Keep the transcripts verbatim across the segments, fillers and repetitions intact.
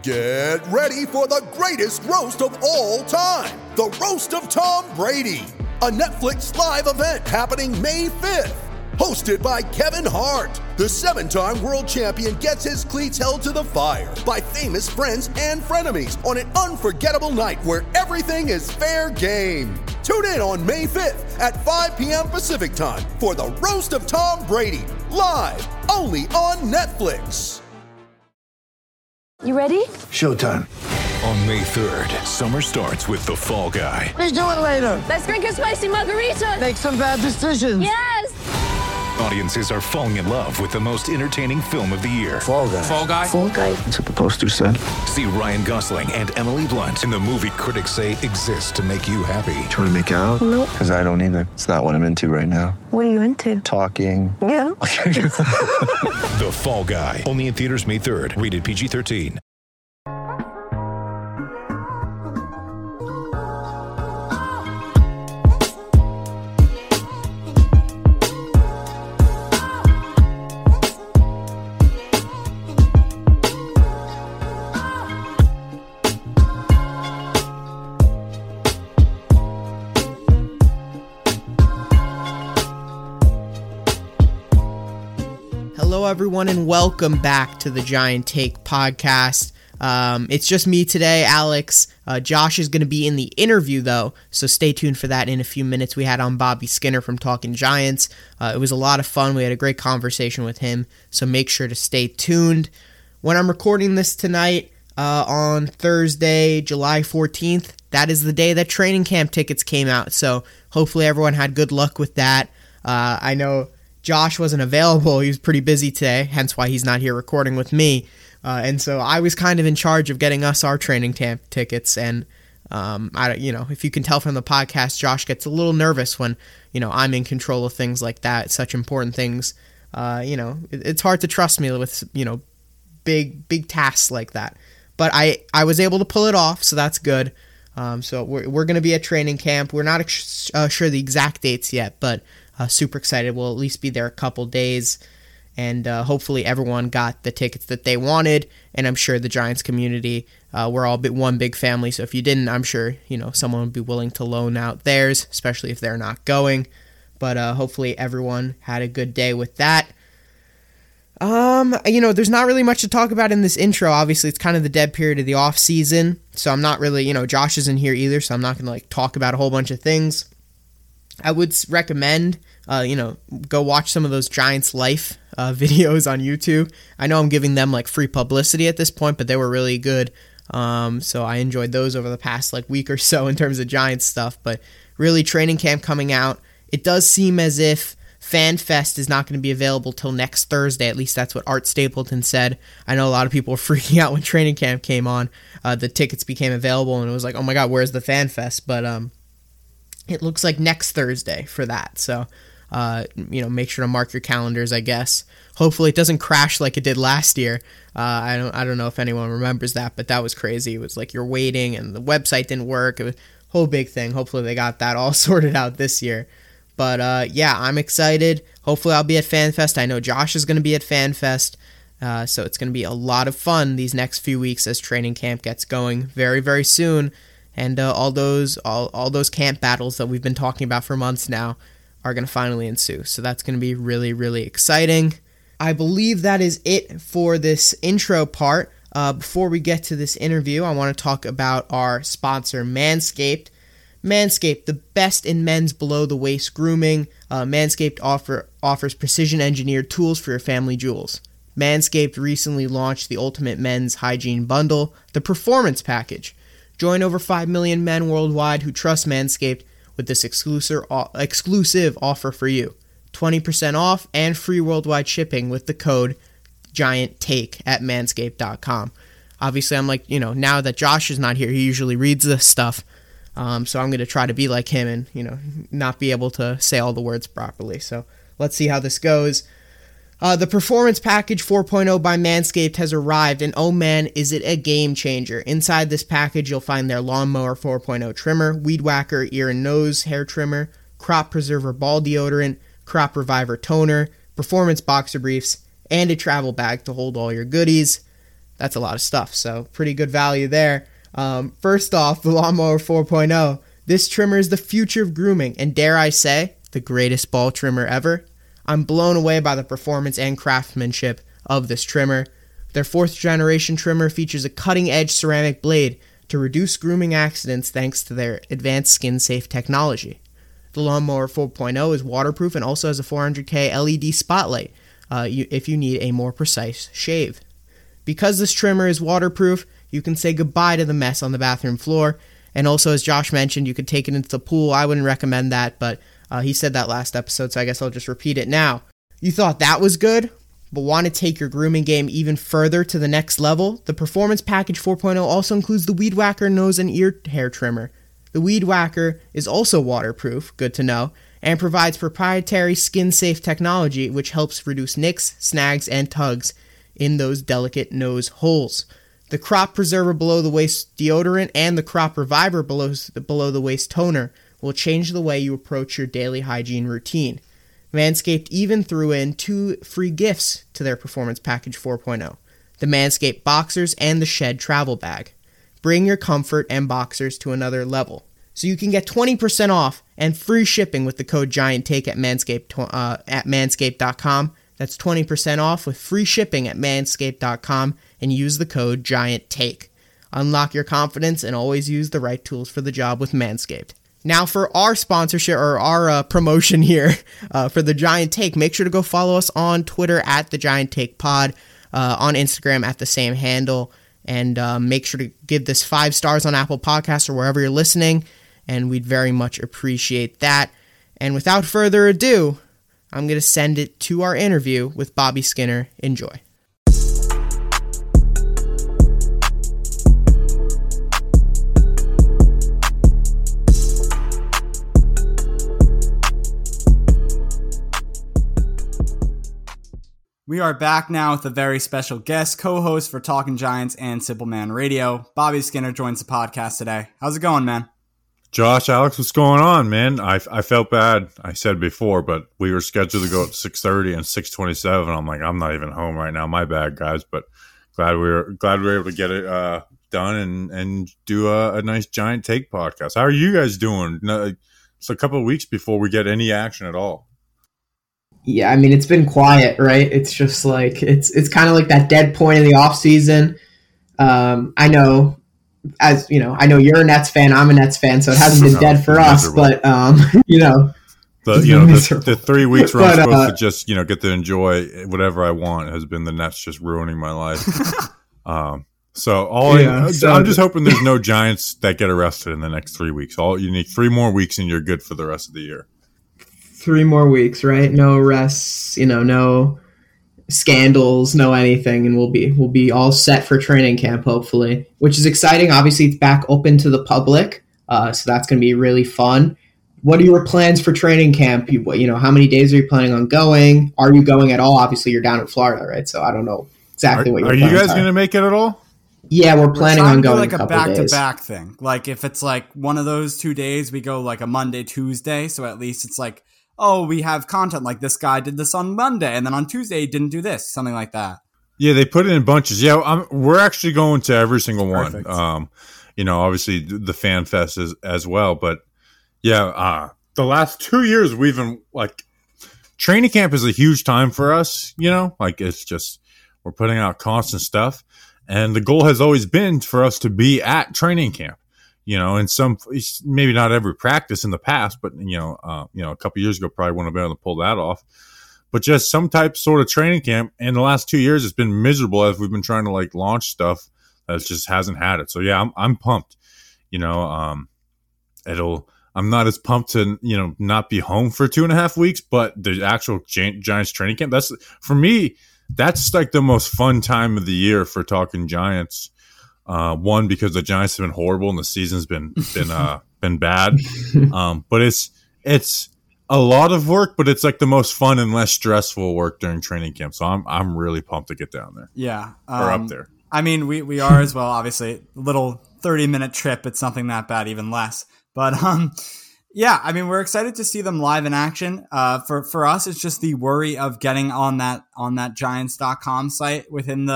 Get ready for the greatest roast of all time, the Roast of Tom Brady, a Netflix live event happening May fifth. Hosted by Kevin Hart, the seven-time world champion gets his cleats held to the fire by famous friends and frenemies on an unforgettable night where everything is fair game. Tune in on May fifth at five p.m. Pacific time for the Roast of Tom Brady, live only on Netflix. You ready? Showtime. On May third, summer starts with The Fall Guy. Let's do it later. Let's drink a spicy margarita. Make some bad decisions. Yes! Audiences are falling in love with the most entertaining film of the year. Fall Guy. Fall Guy? Fall Guy. That's what the poster said. See Ryan Gosling and Emily Blunt in the movie critics say exists to make you happy. Trying to make it out? Nope. Because I don't either. It's not what I'm into right now. What are you into? Talking. Yeah. The Fall Guy. Only in theaters May third. Rated P G thirteen. Hello, everyone, and welcome back to the Giant Take podcast. Um, it's just me today, Alex. Uh, Josh is going to be in the interview, though, so stay tuned for that in a few minutes. We had on Bobby Skinner from Talking Giants. Uh, it was a lot of fun. We had a great conversation with him, so make sure to stay tuned. When I'm recording this tonight, uh, on Thursday, July fourteenth, that is the day that training camp tickets came out, so hopefully everyone had good luck with that. Uh, I know Josh wasn't available. He was pretty busy today, hence why he's not here recording with me. Uh, and so I was kind of in charge of getting us our training camp tickets. And, um, I, you know, if you can tell from the podcast, Josh gets a little nervous when, you know, I'm in control of things like that, such important things. Uh, you know, it, it's hard to trust me with, you know, big, big tasks like that. But I, I was able to pull it off, so that's good. Um, so we're, we're going to be at training camp. We're not ex- uh, sure the exact dates yet, but Uh, super excited. We'll at least be there a couple days, and uh, hopefully everyone got the tickets that they wanted, and I'm sure the Giants community, uh, we're all bit one big family, so if you didn't, I'm sure, you know, someone would be willing to loan out theirs, especially if they're not going, but uh, hopefully everyone had a good day with that. Um, you know, there's not really much to talk about in this intro. Obviously, it's kind of the dead period of the off season, so I'm not really, you know, Josh isn't here either, so I'm not going to, like, talk about a whole bunch of things. I would recommend, uh, you know, go watch some of those Giants Life uh, videos on YouTube. I know I'm giving them like free publicity at this point, but they were really good. Um, so I enjoyed those over the past like week or so in terms of Giants stuff. But really, training camp coming out. It does seem as if FanFest is not going to be available till next Thursday. At least that's what Art Stapleton said. I know a lot of people were freaking out when training camp came on. Uh, the tickets became available, and it was like, oh my God, where's the FanFest? But um. It looks like next Thursday for that, so, uh, you know, make sure to mark your calendars, I guess. Hopefully it doesn't crash like it did last year. Uh, I don't I don't know if anyone remembers that, but that was crazy. It was like you're waiting, and the website didn't work. It was a whole big thing. Hopefully they got that all sorted out this year. But, uh, yeah, I'm excited. Hopefully I'll be at FanFest. I know Josh is going to be at FanFest, uh, so it's going to be a lot of fun these next few weeks as training camp gets going very, very soon. And uh, all those all, all those camp battles that we've been talking about for months now are going to finally ensue. So that's going to be really, really exciting. I believe that is it for this intro part. Uh, before we get to this interview, I want to talk about our sponsor, Manscaped. Manscaped, the best in men's below-the-waist grooming. Uh, Manscaped offer, offers precision-engineered tools for your family jewels. Manscaped recently launched the Ultimate Men's Hygiene Bundle, the Performance Package. Join over five million men worldwide who trust Manscaped with this exclusive exclusive offer for you. twenty percent off and free worldwide shipping with the code GIANTTAKE at manscaped dot com. Obviously, I'm like, you know, now that Josh is not here, he usually reads this stuff. Um, so I'm going to try to be like him and, you know, not be able to say all the words properly. So let's see how this goes. Uh, the Performance Package four point oh by Manscaped has arrived, and oh man, is it a game changer. Inside this package, you'll find their Lawnmower four point oh trimmer, Weed Whacker ear and nose hair trimmer, Crop Preserver ball deodorant, Crop Reviver toner, Performance boxer briefs, and a travel bag to hold all your goodies. That's a lot of stuff, so pretty good value there. Um, first off, the Lawnmower four point oh. This trimmer is the future of grooming, and dare I say, the greatest ball trimmer ever. I'm blown away by the performance and craftsmanship of this trimmer. Their fourth generation trimmer features a cutting-edge ceramic blade to reduce grooming accidents thanks to their advanced skin-safe technology. The Lawnmower four point oh is waterproof and also has a four hundred K L E D spotlight uh, you, if you need a more precise shave. Because this trimmer is waterproof, you can say goodbye to the mess on the bathroom floor. And also, as Josh mentioned, you could take it into the pool. I wouldn't recommend that, but uh, he said that last episode, so I guess I'll just repeat it now. You thought that was good, but want to take your grooming game even further to the next level? The Performance Package four point oh also includes the Weed Whacker nose and ear hair trimmer. The Weed Whacker is also waterproof, good to know, and provides proprietary skin-safe technology which helps reduce nicks, snags, and tugs in those delicate nose holes. The Crop Preserver below the waist deodorant and the Crop Reviver below, below the waist toner will change the way you approach your daily hygiene routine. Manscaped even threw in two free gifts to their Performance Package four point oh, the Manscaped Boxers and the Shed Travel Bag. Bring your comfort and boxers to another level. So you can get twenty percent off and free shipping with the code GIANTTAKE at Manscaped, uh, at manscaped dot com. That's twenty percent off with free shipping at manscaped dot com and use the code GIANTTAKE. Unlock your confidence and always use the right tools for the job with Manscaped. Now for our sponsorship or our uh, promotion here uh, for the Giant Take, make sure to go follow us on Twitter at the Giant Take Pod, uh, on Instagram at the same handle, and uh, make sure to give this five stars on Apple Podcasts or wherever you're listening, and we'd very much appreciate that. And without further ado, I'm going to send it to our interview with Bobby Skinner. Enjoy. We are back now with a very special guest, co-host for Talking Giants and Simple Man Radio. Bobby Skinner joins the podcast today. How's it going, man? Josh, Alex, what's going on, man? I, I felt bad. I said before, but we were scheduled to go at six thirty and six twenty-seven. I'm like, I'm not even home right now. My bad, guys. But glad we were glad we were able to get it uh, done and and do a, a nice Giant Take podcast. How are you guys doing? No, it's a couple of weeks before we get any action at all. Yeah, I mean, it's been quiet, right? It's just like, it's it's kind of like that dead point in the off season. Um, I know, as you know, I know you're a Nets fan. I'm a Nets fan, so it hasn't been dead for us. But um, you know, the you know the, the three weeks where I'm but, supposed uh, to just you know get to enjoy whatever I want has been the Nets just ruining my life. um, so all Yeah, I, so- I'm just hoping there's no Giants that get arrested in the next three weeks. All you need three more weeks and you're good for the rest of the year. three more weeks, right? No arrests, you know, no scandals, no anything, and we'll be we'll be all set for training camp, hopefully, which is exciting. Obviously, it's back open to the public, uh, so that's going to be really fun. What are your plans for training camp? You, you know, how many days are you planning on going? Are you going at all? Obviously, you're down in Florida, right? So I don't know exactly Are, what your are you plans guys are. going to make it at all? Yeah, we're planning We're on trying to do, going like a a couple days. back-to-back thing. Like if it's like one of those two days, we go like a Monday, Tuesday. So at least it's like, oh, we have content like this guy did this on Monday, and then on Tuesday he didn't do this, something like that. Yeah, they put it in bunches. Yeah, I'm, we're actually going to every single Perfect. one. Um, you know, obviously the fan fest is, as well, but yeah, uh, the last two years we've been like training camp is a huge time for us. You know, like it's just we're putting out constant stuff, and the goal has always been for us to be at training camp. You know, in some maybe not every practice in the past, but you know, uh, you know, a couple years ago probably wouldn't have been able to pull that off. But just some type sort of training camp. And the last two years, it's been miserable as we've been trying to like launch stuff that just hasn't had it. So yeah, I'm I'm pumped. You know, um, it'll. I'm not as pumped to you know not be home for two and a half weeks, but the actual Gi- Giants training camp. That's for me. That's like the most fun time of the year for Talking Giants. Uh, one, because the Giants have been horrible and the season's been been uh, been bad. Um, but it's it's a lot of work, but it's like the most fun and less stressful work during training camp. So I'm I'm really pumped to get down there Yeah. or Um, up there. I mean, we, we are as well, obviously. A little thirty-minute trip. It's something that bad, even less. But, um, yeah, I mean, we're excited to see them live in action. Uh, for, for us, it's just the worry of getting on that on that Giants dot com site within the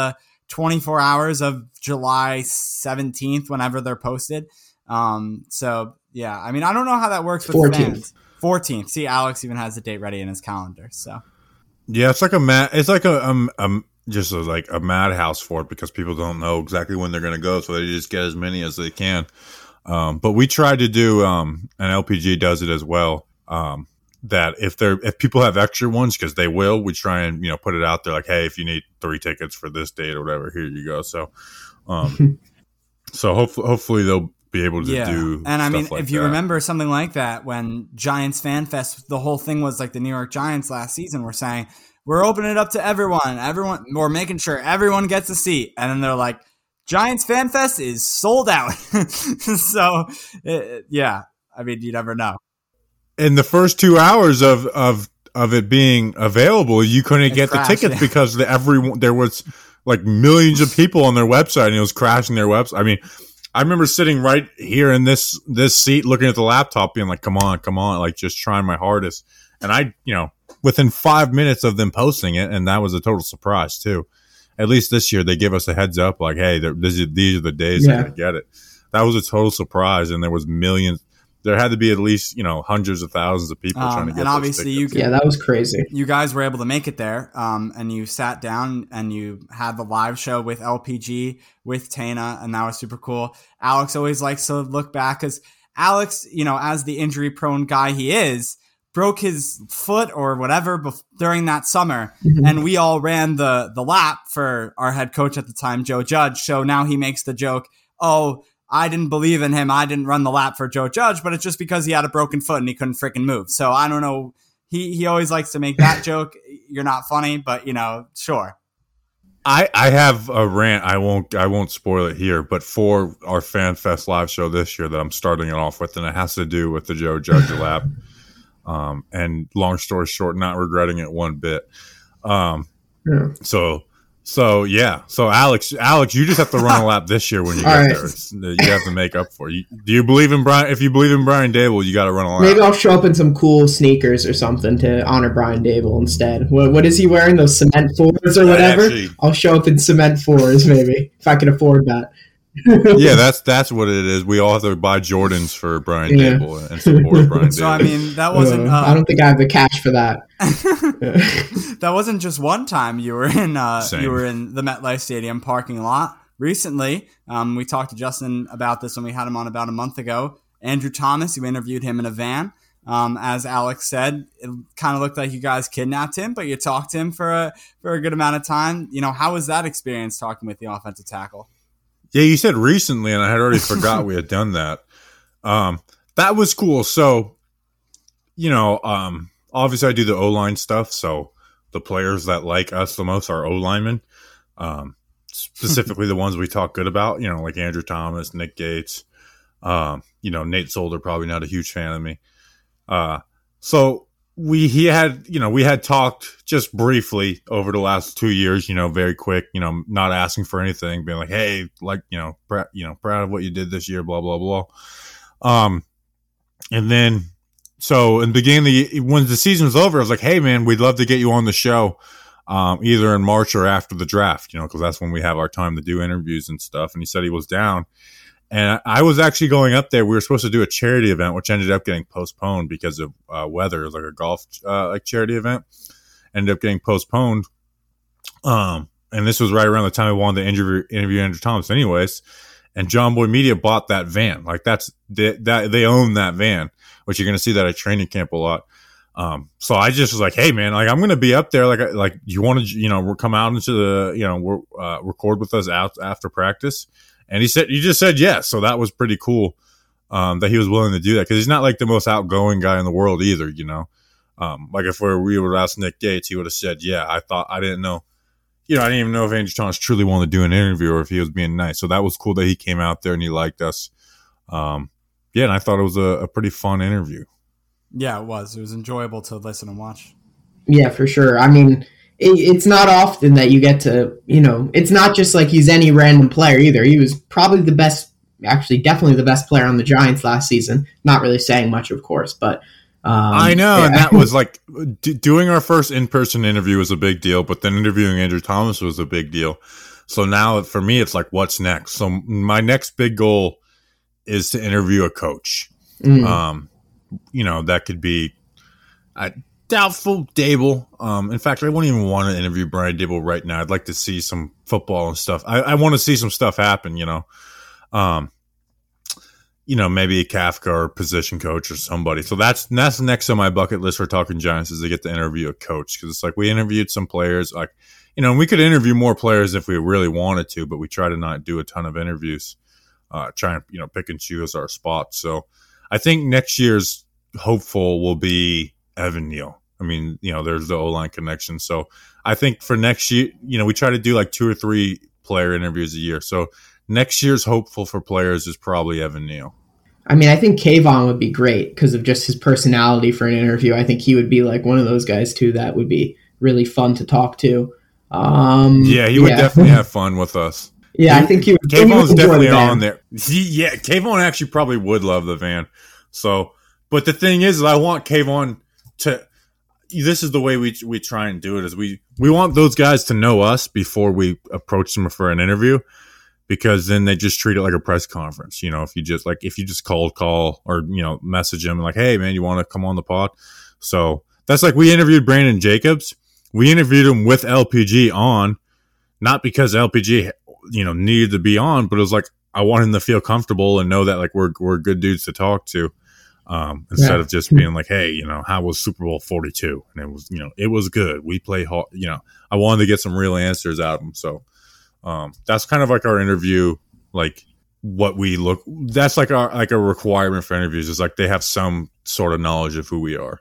twenty-four hours of July seventeenth, whenever they're posted. Um, so yeah, I mean, I don't know how that works with fourteenth. fans. fourteenth. See, Alex even has the date ready in his calendar. So Yeah, it's like a mad. It's like a um, um just a, like a madhouse for it because people don't know exactly when they're going to go, so they just get as many as they can. Um, but we tried to do, um, and L P G does it as well. Um, that if they're if people have extra ones, because they will, we try and you know put it out there like, hey, if you need three tickets for this date or whatever, here you go. So, um, so hopefully, hopefully they'll be able to yeah. do. And I mean, stuff like if you that. remember something like that, when Giants Fan Fest, the whole thing was like the New York Giants last season were saying, we're opening it up to everyone, everyone, we're making sure everyone gets a seat. And then they're like, Giants Fan Fest is sold out. So, it, yeah, I mean, you never know. In the first two hours of, of, of it being available, you couldn't It get crashed, the tickets yeah. because the, everyone, there was like millions of people on their website and it was crashing their website. I mean, I remember sitting right here in this, this seat, looking at the laptop being like, come on, come on, like just trying my hardest. And I, you know, within five minutes of them posting it, and that was a total surprise too. At least this year, they give us a heads up, like, hey, this is, these are the days Yeah. you're going to get it. That was a total surprise, and there was millions. There had to be at least, you know, hundreds of thousands of people Um, trying to get and those obviously you tickets. could- Yeah, that was crazy. You guys were able to make it there, um, and you sat down and you had the live show with L P G, with Tana, and that was super cool. Alex always likes to look back because Alex, you know, as the injury-prone guy he is, broke his foot or whatever bef- during that summer, and we all ran the the lap for our head coach at the time, Joe Judge. So now he makes the joke, oh, I didn't believe in him. I didn't run the lap for Joe Judge, but it's just because he had a broken foot and he couldn't freaking move. So I don't know. He he always likes to make that joke. You're not funny, but you know, sure. I, I have a rant. I won't I won't spoil it here, but for our Fan Fest live show this year that I'm starting it off with, and it has to do with the Joe Judge lap. Um, and long story short, not regretting it one bit. Um, Yeah. so, so yeah. So Alex, Alex, you just have to run a lap this year when you get All right. there. It's, you have to make up for it. You, do you believe in Brian? If you believe in Brian Dable, you got to run a lap. Maybe I'll show up in some cool sneakers or something to honor Brian Dable instead. What, what is he wearing? Those cement fours or Yeah, whatever? actually- I'll show up in cement fours maybe, if I can afford that. Yeah, that's that's what it is. We all have to buy Jordans for Brian Yeah. Dable and support Brian Dable. So I mean, that wasn't. Uh, Uh, I don't think I have the cash for that. that wasn't just one time you were in uh, Same. you were in the MetLife Stadium parking lot recently. Um, we talked to Justin about this when we had him on about a month ago. Andrew Thomas, you interviewed him in a van. Um, as Alex said, it kind of looked like you guys kidnapped him, but you talked to him for a for a good amount of time. You know, how was that experience talking with the offensive tackle? Yeah, you said recently, and I had already forgot we had done that. Um, that was cool. So, you know, um, obviously I do the O-line stuff, so the players that like us the most are O-linemen, um, specifically the ones we talk good about, you know, like Andrew Thomas, Nick Gates. Um, you know, Nate Solder, probably not a huge fan of me. Uh, so we, he had, you know, we had talked just briefly over the last two years, you know, very quick, you know, not asking for anything, being like, hey, like, you know, pr- you know, proud of what you did this year, blah, blah, blah. Um, and then, so in the beginning of the, when the season was over, I was like, hey man, we'd love to get you on the show, um, either in March or after the draft, you know, cause that's when we have our time to do interviews and stuff. And he said he was down. And I was actually going up there. We were supposed to do a charity event, which ended up getting postponed because of uh, weather. It was like a golf uh, like charity event. Ended up getting postponed. Um, and this was right around the time we wanted to interview, interview Andrew Thomas anyways. And John Boy Media bought that van. Like that's, they, that, they own that van, which you're going to see that at training camp a lot. Um, so I just was like, hey man, like I'm going to be up there. Like, like you want to, you know, we'll come out into the, you know, we're, uh, record with us out after practice. And he said, he just said yes. So that was pretty cool, um, that he was willing to do that. Because he's not like the most outgoing guy in the world either, you know. Um, like if we're, we would ask Nick Gates, he would have said, yeah, I thought, I didn't know, you know, I didn't even know if Andrew Thomas truly wanted to do an interview or if he was being nice. So that was cool that he came out there and he liked us. Um, yeah, and I thought it was a, a pretty fun interview. Yeah, it was. It was enjoyable to listen and watch. Yeah, for sure. I mean, it, it's not often that you get to, you know, it's not just like he's any random player either. He was probably the best, actually, definitely the best player on the Giants last season. Not really saying much, of course, but. Um, I know, yeah. and that was like d- doing our first in-person interview was a big deal, but then interviewing Andrew Thomas was a big deal. So now for me, it's like, what's next? So my next big goal is to interview a coach. Mm. Um, you know, that could be I doubtful Dable. Um, in fact, I wouldn't even want to interview Brian Dable right now. I'd like to see some football and stuff. I, I want to see some stuff happen, you know. Um, you know, maybe a Kafka or position coach or somebody. So that's that's next on my bucket list for Talking Giants is to get to interview a coach, because it's like we interviewed some players, like, you know, we could interview more players if we really wanted to, but we try to not do a ton of interviews, uh, try and, you know, pick and choose our spots. So I think next year's hopeful will be Evan Neal. I mean, you know, there's the O-line connection. So I think for next year, you know, we try to do like two or three player interviews a year. So next year's hopeful for players is probably Evan Neal. I mean, I think Kayvon would be great because of just his personality for an interview. I think he would be like one of those guys too that would be really fun to talk to. Um, yeah, he would yeah. definitely have fun with us. Yeah, he, I think he would. Kayvon's definitely the on there. He, yeah, Kayvon actually probably would love the van. So, but the thing is, is I want Kayvon to. This is the way we we try and do it. Is we we want those guys to know us before we approach them for an interview. Because then they just treat it like a press conference. You know, if you just like, if you just cold call or, you know, message them like, hey man, you want to come on the pod? So that's like, we interviewed Brandon Jacobs. We interviewed him with L P G on, not because L P G, you know, needed to be on, but it was like, I want him to feel comfortable and know that like, we're, we're good dudes to talk to. Um, instead yeah. of just being like, hey, you know, how was Super Bowl forty-two? And it was, you know, it was good. We play hard, you know, I wanted to get some real answers out of him. So, Um, that's kind of like our interview, like what we look, that's like our, like a requirement for interviews is like they have some sort of knowledge of who we are.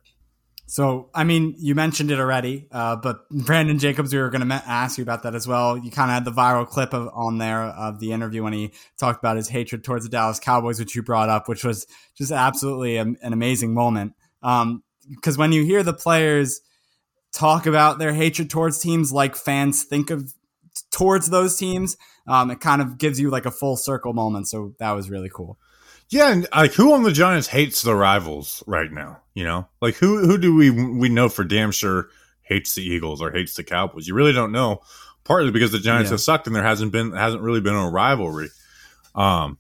So, I mean, you mentioned it already, uh, but Brandon Jacobs, we were going to me- ask you about that as well. You kind of had the viral clip of, on there of the interview when he talked about his hatred towards the Dallas Cowboys, which you brought up, which was just absolutely a, an amazing moment. Um, because when you hear the players talk about their hatred towards teams like fans think of towards those teams, um, it kind of gives you like a full circle moment. So that was really cool. Yeah, and like who on the Giants hates the rivals right now? You know, like who who do we we know for damn sure hates the Eagles or hates the Cowboys? You really don't know. Partly because the Giants yeah. have sucked and there hasn't been hasn't really been a rivalry. Um,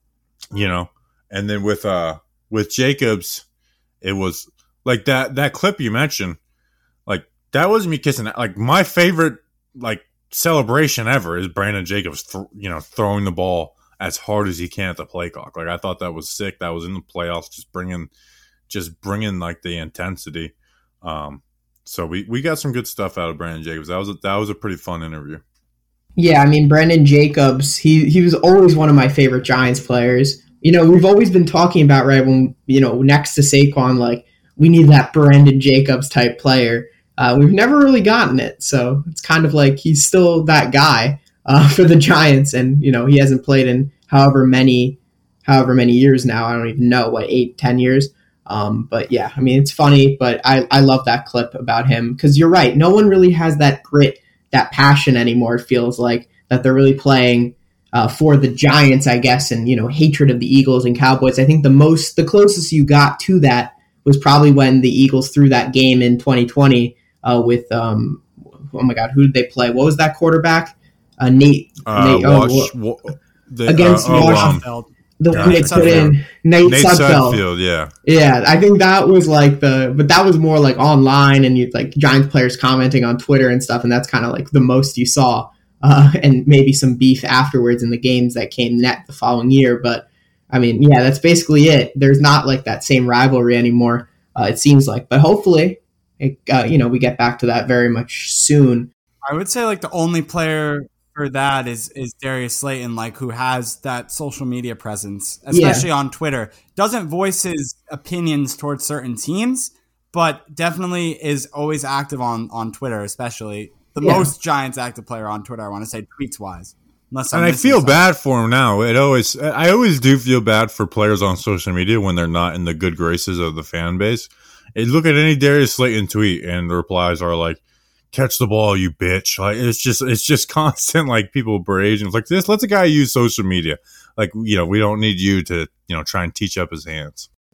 you know, and then with uh with Jacobs, it was like that that clip you mentioned, like that was me kissing. Like my favorite like celebration ever is Brandon Jacobs, th- you know, throwing the ball as hard as he can at the play clock. Like I thought that was sick. That was in the playoffs, just bringing, just bringing like the intensity. Um, so we, we got some good stuff out of Brandon Jacobs. That was a, that was a pretty fun interview. Yeah, I mean Brandon Jacobs, he he was always one of my favorite Giants players. You know, we've always been talking about right when you know next to Saquon, like we need that Brandon Jacobs type player. Uh, we've never really gotten it, so it's kind of like he's still that guy uh, for the Giants, and you know he hasn't played in however many, however many years now. I don't even know what eight, ten years. Um, but yeah, I mean it's funny, but I I love that clip about him because you're right. No one really has that grit, that passion anymore. It feels like that they're really playing uh, for the Giants, I guess, and you know hatred of the Eagles and Cowboys. I think the most, the closest you got to that was probably when the Eagles threw that game in twenty twenty. Uh, with um, oh my God, who did they play? What was that quarterback? Uh, Nate. Uh, Nate Wash, oh, wa- the, against uh, oh, Washington. um, the yeah, one they put in Nate, Nate Sudfeld. Sudfeld. Yeah, yeah. I think that was like the, but that was more like online and you like Giants players commenting on Twitter and stuff, and that's kind of like the most you saw, uh, and maybe some beef afterwards in the games that came net the following year. But I mean, yeah, that's basically it. There's not like that same rivalry anymore. Uh, it seems like, but hopefully. It, uh, you know, we get back to that very much soon. I would say like the only player for that is is Darius Slayton, like who has that social media presence, especially yeah. on Twitter. Doesn't voice his opinions towards certain teams, but definitely is always active on, on Twitter, especially the yeah. most Giants active player on Twitter. I want to say tweets wise. Unless I'm and I feel something. bad for him now. It always, I always do feel bad for players on social media when they're not in the good graces of the fan base. And look at any Darius Slayton tweet, and the replies are like, "Catch the ball, you bitch!" Like it's just, it's just constant. Like people berate, and it's like this. Let the guy use social media. Like you know, we don't need you to, you know, try and teach up his hands.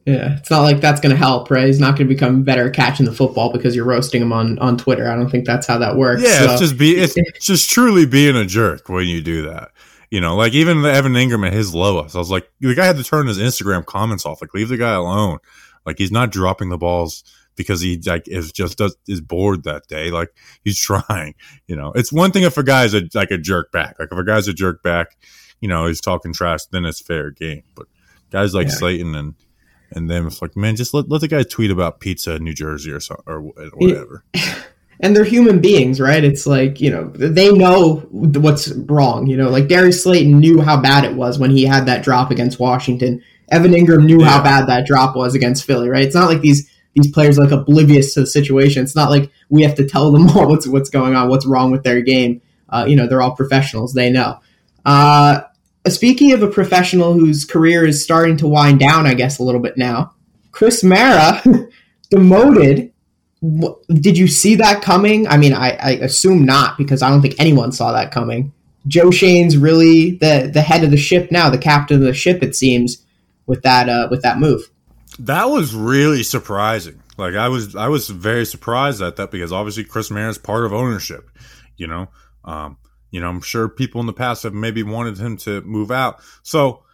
Yeah, it's not like that's going to help, right? He's not going to become better at catching the football because you're roasting him on, on Twitter. I don't think that's how that works. Yeah, so. it's just be it's just truly being a jerk when you do that. You know, like even the Evan Ingram at his lowest, I was like, the guy had to turn his Instagram comments off. Like, leave the guy alone. Like, he's not dropping the balls because he like is just does, is bored that day. Like, he's trying. You know, it's one thing if a guy's a, like a jerk back. Like if a guy's a jerk back, you know, he's talking trash, then it's fair game. But guys like yeah. Slayton and and them, it's like, man, just let let the guy tweet about pizza in New Jersey or so or whatever. And they're human beings, right? It's like, you know, they know what's wrong. You know, like Darius Slayton knew how bad it was when he had that drop against Washington. Evan Ingram knew yeah. how bad that drop was against Philly, right? It's not like these these players are like oblivious to the situation. It's not like we have to tell them all what's what's going on, what's wrong with their game. Uh, you know, they're all professionals. They know. Uh, speaking of a professional whose career is starting to wind down, I guess, a little bit now, Chris Mara demoted. Did you see that coming? I mean, I, I assume not, because I don't think anyone saw that coming. Joe Shane's really the, the head of the ship now, the captain of the ship, it seems, with that uh, with that move. That was really surprising. Like I was I was very surprised at that, because obviously Chris Mara is part of ownership. You know, um, you know, I'm sure people in the past have maybe wanted him to move out. So.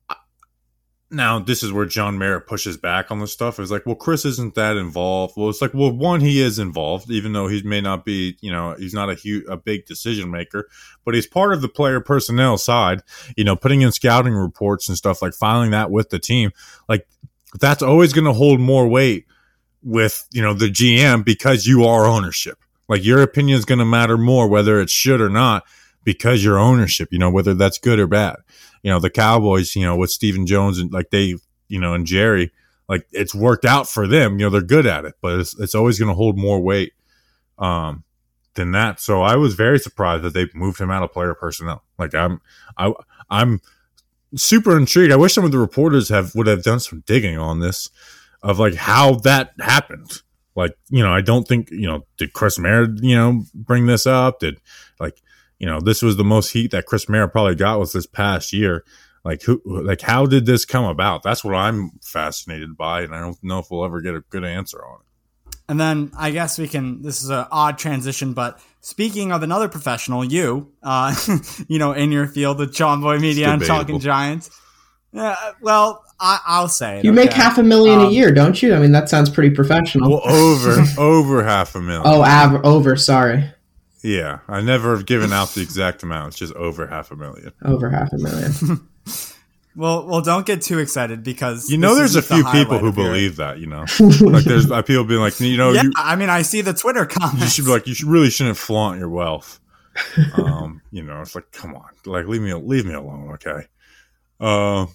Now, this is where John Mara pushes back on this stuff. It's like, well, Chris isn't that involved. Well, it's like, well, one, he is involved, even though he may not be, you know, he's not a huge, a big decision maker, but he's part of the player personnel side, you know, putting in scouting reports and stuff, like filing that with the team. Like, that's always going to hold more weight with, you know, the G M, because you are ownership. Like, your opinion is going to matter more, whether it should or not, because you're ownership, you know, whether that's good or bad. You know, the Cowboys, you know, with Stephen Jones and like they, you know, and Jerry, like it's worked out for them. You know, they're good at it, but it's, it's always going to hold more weight um, than that. So I was very surprised that they moved him out of player personnel. Like I'm, I, I'm super intrigued. I wish some of the reporters have would have done some digging on this, of like how that happened. Like, you know, I don't think, you know, did Chris Mara, you know, bring this up? Did like. You know, this was the most heat that Chris Mara probably got was this past year. Like, who, like, how did this come about? That's what I'm fascinated by, and I don't know if we'll ever get a good answer on it. And then I guess we can. This is an odd transition, but speaking of another professional, you, uh, you know, in your field with John Boy Media and Talking Giants. Yeah, well, I, I'll say it, you okay? make half a million um, a year, don't you? I mean, that sounds pretty professional. Well, over over half a million. Oh, av- over. Sorry. Yeah, I never have given out the exact amount. It's just over half a million. Over half a million. well, well, don't get too excited, because you know there's a few the people who believe that. You know, like there's uh, people being like, you know, yeah. You, I mean, I see the Twitter comments. You should be like, you should really shouldn't flaunt your wealth. Um, you know, it's like, come on, like leave me leave me alone, okay? Uh,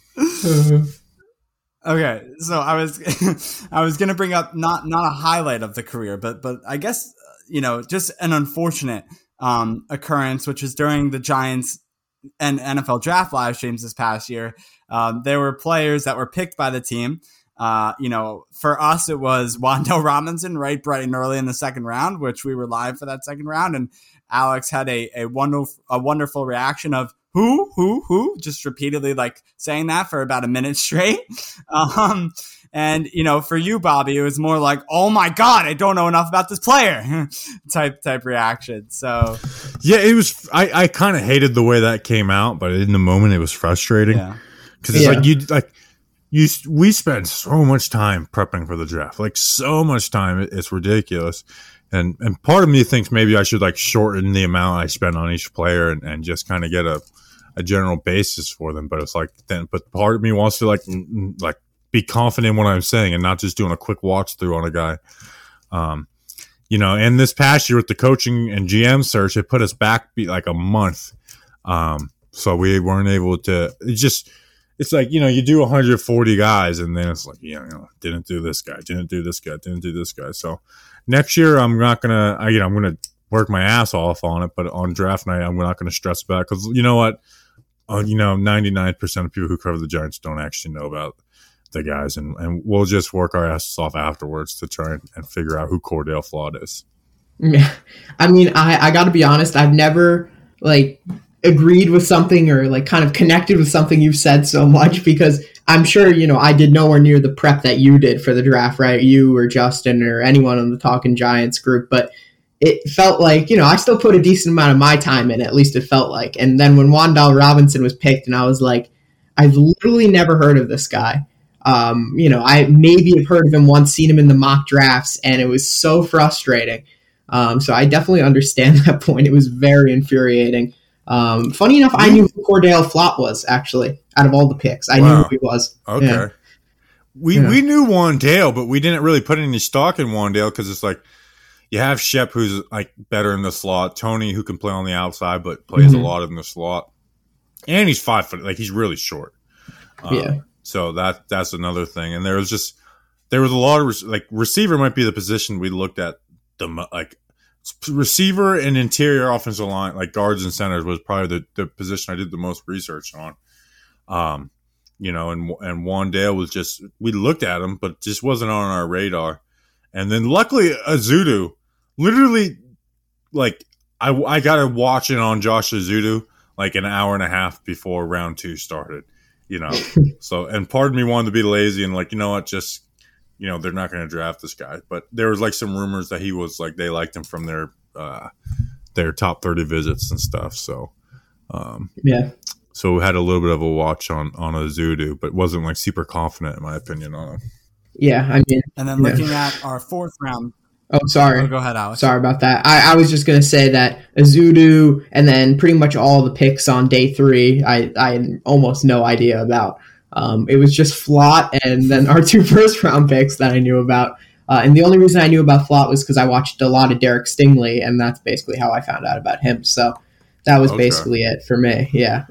okay, so I was I was gonna bring up not not a highlight of the career, but but I guess. You know, just an unfortunate um, occurrence, which is during the Giants and N F L draft live streams this past year. Um, there were players that were picked by the team. Uh, you know, for us, it was Wan'Dale Robinson right bright and early in the second round, which we were live for that second round. And Alex had a, a wonderful, a wonderful reaction of who, who, who, just repeatedly like saying that for about a minute straight. Um, And, you know, for you, Bobby, it was more like, oh, my God, I don't know enough about this player type type reaction. So, yeah, it was I, I kind of hated the way that came out, but in the moment, it was frustrating because it's yeah. like you like you we spent so much time prepping for the draft, like so much time. It, it's ridiculous. And and part of me thinks maybe I should like shorten the amount I spend on each player and, and just kind of get a, a general basis for them. But it's like then but part of me wants to like like. be confident in what I'm saying and not just doing a quick watch through on a guy. Um, you know, and this past year with the coaching and G M search, it put us back like a month. Um, so we weren't able to, it's just, it's like, you know, you do one hundred forty guys and then it's like, yeah, you know, didn't do this guy, didn't do this guy, didn't do this guy. So next year I'm not going to, you know, I'm going to work my ass off on it, but on draft night, I'm not going to stress about it because you know what? Uh, you know, ninety-nine percent of people who cover the Giants don't actually know about the guys, and, and we'll just work our asses off afterwards to try and, and figure out who Cordell Flott is. Yeah. I mean, I, I got to be honest, I've never, like, agreed with something or, like, kind of connected with something you've said so much because I'm sure, you know, I did nowhere near the prep that you did for the draft, right? You or Justin or anyone in the Talking Giants group, but it felt like, you know, I still put a decent amount of my time in, at least it felt like. And then when Wan'Dale Robinson was picked, and I was like, I've literally never heard of this guy. Um, you know, I maybe have heard of him once, seen him in the mock drafts, and it was so frustrating. Um, so I definitely understand that point. It was very infuriating. Um, funny enough, I knew who Cordell Flott was, actually, out of all the picks. I Wow. knew who he was. Okay. Yeah. We Yeah. we knew Wan'Dale, but we didn't really put any stock in Wan'Dale because it's like you have Shep, who's like better in the slot, Tony, who can play on the outside but plays Mhm. a lot in the slot, and he's five foot, like he's really short. Um, Yeah. So that that's another thing. And there was just there was a lot of rec- like receiver might be the position we looked at the mo- like receiver and interior offensive line, like guards and centers, was probably the, the position I did the most research on. Um, you know, and and Wan'Dale was just we looked at him, but just wasn't on our radar. And then luckily Azudu, literally, like I I got to watch it on Josh Azudu like an hour and a half before round two started. You know, so and part of me wanted to be lazy and like, you know what, just you know, they're not going to draft this guy. But there was like some rumors that he was like they liked him from their uh, their top thirty visits and stuff. So um, Yeah. so we had a little bit of a watch on on Azudu, but wasn't like super confident in my opinion on him. Yeah. I mean, And then yeah. looking at our fourth round. Oh, sorry. Oh, go ahead, Alex. Sorry about that. I, I was just going to say that Azudu and then pretty much all the picks on day three, I, I had almost no idea about. Um, it was just Flott and then our two first round picks that I knew about. Uh, and the only reason I knew about Flott was because I watched a lot of Derek Stingley, and that's basically how I found out about him. So that was Okay. basically it for me. Yeah.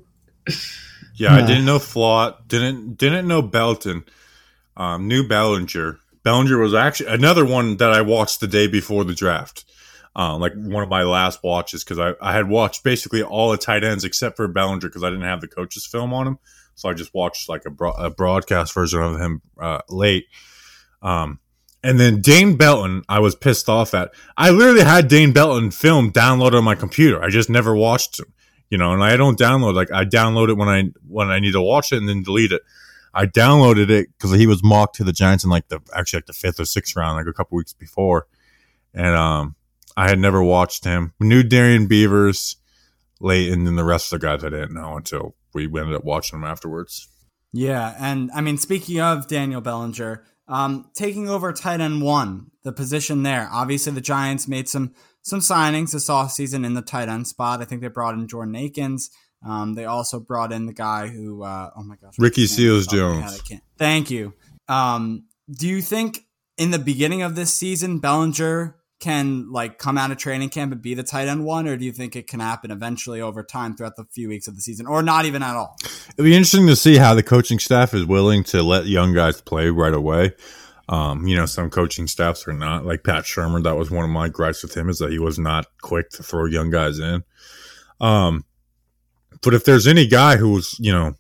Yeah, I Uh. didn't know Flott, didn't didn't know Belton, um, knew Bellinger. Bellinger was actually another one that I watched the day before the draft, uh, like one of my last watches because I, I had watched basically all the tight ends except for Bellinger because I didn't have the coach's film on him, so I just watched like a, bro- a broadcast version of him uh, late. Um, and then Dane Belton, I was pissed off at. I literally had Dane Belton film downloaded on my computer. I just never watched him, you know. And I don't download like I download it when I when I need to watch it and then delete it. I downloaded it because he was mocked to the Giants in like the actually like the fifth or sixth round, like a couple weeks before, and um, I had never watched him. We knew Darian Beavers late, and then the rest of the guys I didn't know until we ended up watching them afterwards. Yeah, and I mean, speaking of Daniel Bellinger, um, taking over tight end one, the position there. Obviously, the Giants made some some signings this offseason in the tight end spot. I think they brought in Jordan Akins. Um, they also brought in the guy who, uh, oh my gosh, Ricky what's his name? Seals-Jones. Oh, I can't. Thank you. Um, do you think in the beginning of this season, Bellinger can like come out of training camp and be the tight end one, or do you think it can happen eventually over time throughout the few weeks of the season, or not even at all? It'll be interesting to see how the coaching staff is willing to let young guys play right away. Um, you know, some coaching staffs are not. Like Pat Shermer, that was one of my gripes with him, is that he was not quick to throw young guys in. Um, but if there's any guy who's, you know,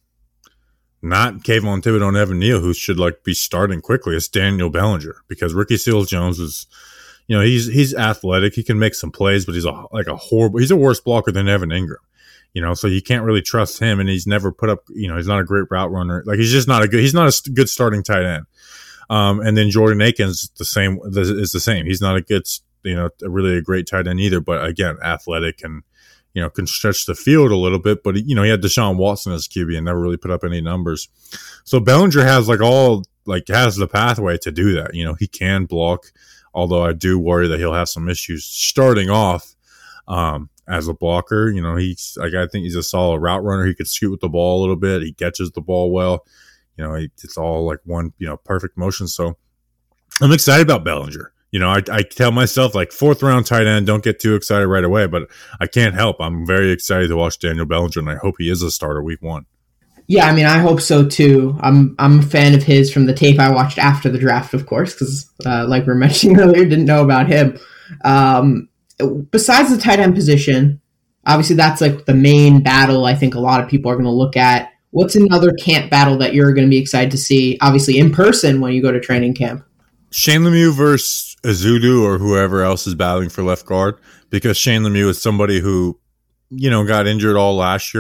not Kayvon Thibodeau and Evan Neal who should like be starting quickly, it's Daniel Bellinger, because Ricky Seals-Jones is, you know, he's he's athletic, he can make some plays, but he's a like a horrible, he's a worse blocker than Evan Ingram. You know, so you can't really trust him, and he's never put up, you know, he's not a great route runner. Like he's just not a good, he's not a good starting tight end. Um, and then Jordan Akins the same is the same. He's not a good, you know, really a great tight end either, but again, athletic and, you know, can stretch the field a little bit, but you know, he had Deshaun Watson as Q B and never really put up any numbers. So Bellinger has like all, like has the pathway to do that. You know, he can block, although I do worry that he'll have some issues starting off, um, as a blocker. You know, he's like, I think he's a solid route runner. He could scoot with the ball a little bit. He catches the ball well. You know, it's all like one, you know, perfect motion. So I'm excited about Bellinger. You know, I, I tell myself like fourth round tight end, don't get too excited right away, but I can't help. I'm very excited to watch Daniel Bellinger, and I hope he is a starter week one. Yeah, I mean, I hope so too. I'm I'm a fan of his from the tape I watched after the draft, of course, because uh, like we were mentioning earlier, didn't know about him. Um, besides the tight end position, obviously that's like the main battle I think a lot of people are going to look at. What's another camp battle that you're going to be excited to see, obviously in person when you go to training camp? Shane Lemieux versus Azudu or whoever else is battling for left guard, because Shane Lemieux is somebody who, you know, got injured all last year,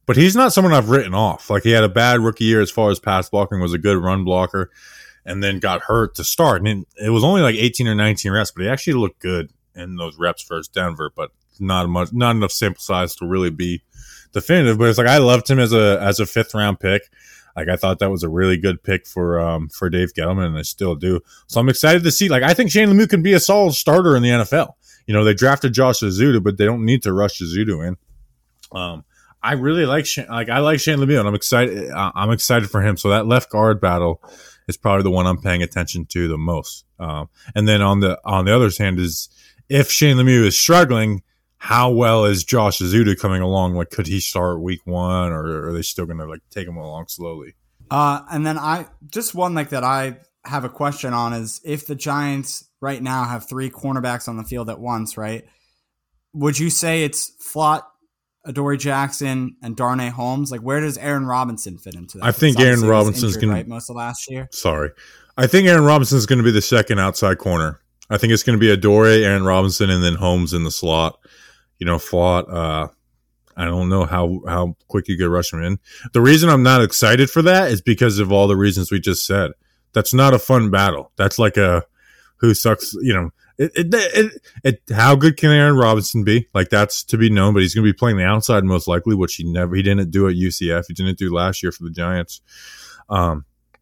but he's not someone I've written off. Like, he had a bad rookie year as far as pass blocking, was a good run blocker, and then got hurt to start. And it, it was only like eighteen or nineteen reps, but he actually looked good in those reps versus Denver, but not much, not enough sample size to really be definitive. But it's like, I loved him as a as a fifth round pick. Like, I thought that was a really good pick for um for Dave Gettleman, and I still do. So I'm excited to see. Like, I think Shane Lemieux can be a solid starter in the N F L. You know, they drafted Josh Ezeudu, but they don't need to rush Ezeudu in. Um, I really like Shane, like I like Shane Lemieux, and I'm excited. Uh, I'm excited for him. So that left guard battle is probably the one I'm paying attention to the most. Um, and then on the on the other hand is, if Shane Lemieux is struggling, how well is Josh Ezeudu coming along? Like, could he start week one, or are they still going to like take him along slowly? Uh, and then I just one like that I have a question on is, if the Giants right now have three cornerbacks on the field at once, right? Would you say it's Flott, Adoree Jackson, and Darnay Holmes? Like, where does Aaron Robinson fit into that? I think Aaron Robinson's going right to most of last year. Sorry, I think Aaron Robinson's going to be the second outside corner. I think it's going to be Adoree, Aaron Robinson, and then Holmes in the slot. You know, Flott, uh, I don't know how, how quick you could rush him in. The reason I'm not excited for that is because of all the reasons we just said. That's not a fun battle. That's like a who sucks, you know. It, it, it, it, how good can Aaron Robinson be? Like, that's to be known, but he's going to be playing the outside most likely, which he never, he didn't do at U C F. He didn't do last year for the Giants. Um,